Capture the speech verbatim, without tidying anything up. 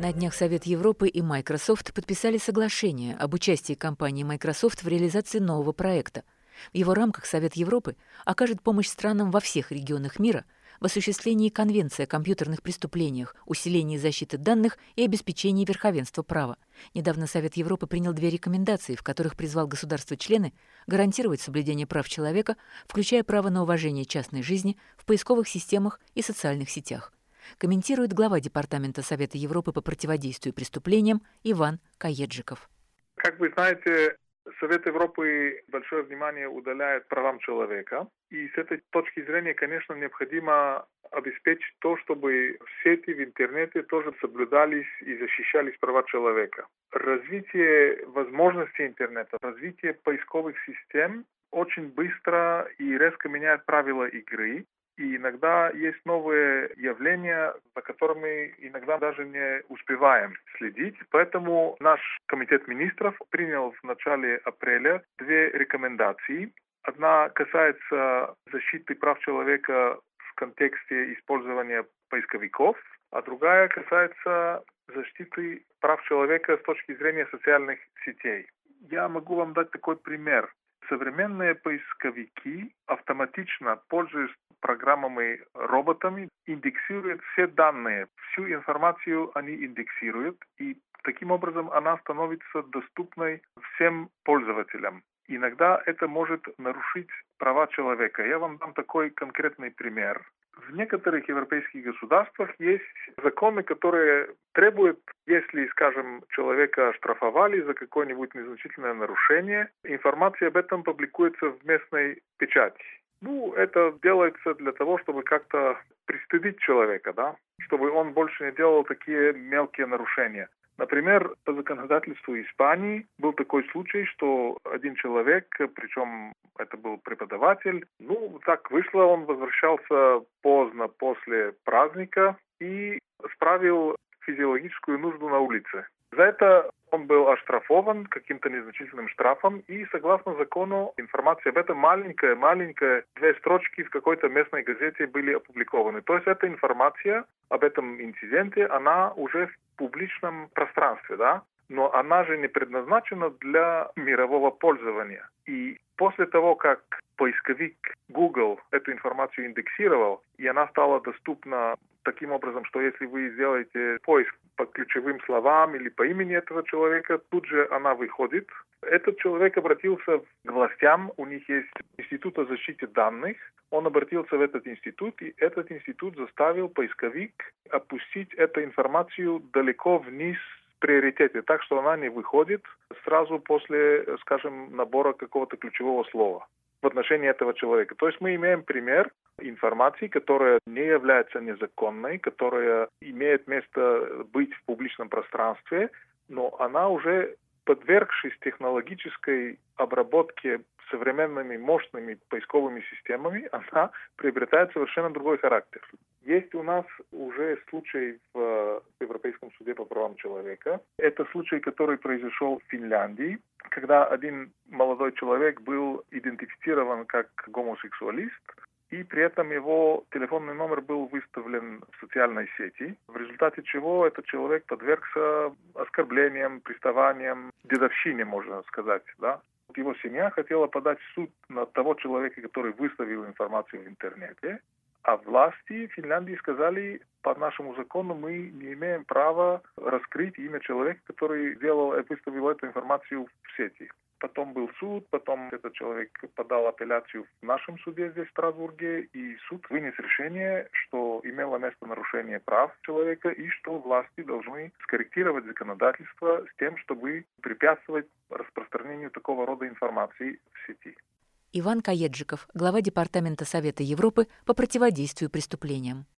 На днях Совет Европы и Microsoft подписали соглашение об участии компании Microsoft в реализации нового проекта. В его рамках Совет Европы окажет помощь странам во всех регионах мира в осуществлении Конвенции о компьютерных преступлениях, усилении защиты данных и обеспечении верховенства права. Недавно Совет Европы принял две рекомендации, в которых призвал государства-члены гарантировать соблюдение прав человека, включая право на уважение частной жизни в поисковых системах и социальных сетях. Комментирует глава Департамента Совета Европы по противодействию преступлениям Иван Каеджиков. Как вы знаете, Совет Европы большое внимание уделяет правам человека. И с этой точки зрения, конечно, необходимо обеспечить то, чтобы в сети, в интернете тоже соблюдались и защищались права человека. Развитие возможностей интернета, развитие поисковых систем очень быстро и резко меняет правила игры. И иногда есть новые явления, за которыми иногда даже не успеваем следить. Поэтому наш комитет министров принял в начале апреля две рекомендации. Одна касается защиты прав человека в контексте использования поисковиков, а другая касается защиты прав человека с точки зрения социальных сетей. Я могу вам дать такой пример. Современные поисковики автоматично, пользуясь программами-роботами, индексируют все данные, всю информацию они индексируют, и таким образом она становится доступной всем пользователям. Иногда это может нарушить права человека. Я вам дам такой конкретный пример. В некоторых европейских государствах есть законы, которые требуют, если, скажем, человека оштрафовали за какое-нибудь незначительное нарушение, информация об этом публикуется в местной печати. Ну, это делается для того, чтобы как-то пристыдить человека, да, чтобы он больше не делал такие мелкие нарушения. Например, по законодательству Испании был такой случай, что один человек, причем это был преподаватель, ну, так вышло, он возвращался поздно после праздника и справил физиологическую нужду на улице. За это он был оштрафован каким-то незначительным штрафом, и согласно закону информация об этом маленькая-маленькая, две строчки в какой-то местной газете были опубликованы. То есть эта информация об этом инциденте, она уже в публичном пространстве, да? Но она же не предназначена для мирового пользования. И после того, как поисковик Google эту информацию индексировал, и она стала доступна таким образом, что если вы сделаете поиск по ключевым словам или по имени этого человека, тут же она выходит. Этот человек обратился к властям, у них есть Институт о защите данных, он обратился в этот институт, и этот институт заставил поисковик опустить эту информацию далеко вниз в приоритете, так что она не выходит сразу после, скажем, набора какого-то ключевого слова в отношении этого человека. То есть мы имеем пример информации, которая не является незаконной, которая имеет место быть в публичном пространстве, но она уже, подвергшись технологической обработке современными мощными поисковыми системами, она приобретает совершенно другой характер. Есть у нас уже случай в Европейском суде по правам человека. Это случай, который произошел в Финляндии, когда один молодой человек был идентифицирован как гомосексуалист, и при этом его телефонный номер был выставлен в социальной сети, в результате чего этот человек подвергся оскорблениям, приставаниям, дедовщине, можно сказать, да. Его семья хотела подать в суд на того человека, который выставил информацию в интернете, а власти Финляндии сказали, по нашему закону мы не имеем права раскрыть имя человека, который делал, выставил эту информацию в сети. Потом был суд, потом этот человек подал апелляцию в нашем суде здесь, в Страсбурге, и суд вынес решение, что имело место нарушение прав человека и что власти должны скорректировать законодательство с тем, чтобы препятствовать распространению такого рода информации в сети. Иван Каеджиков, глава Департамента Совета Европы по противодействию преступлениям.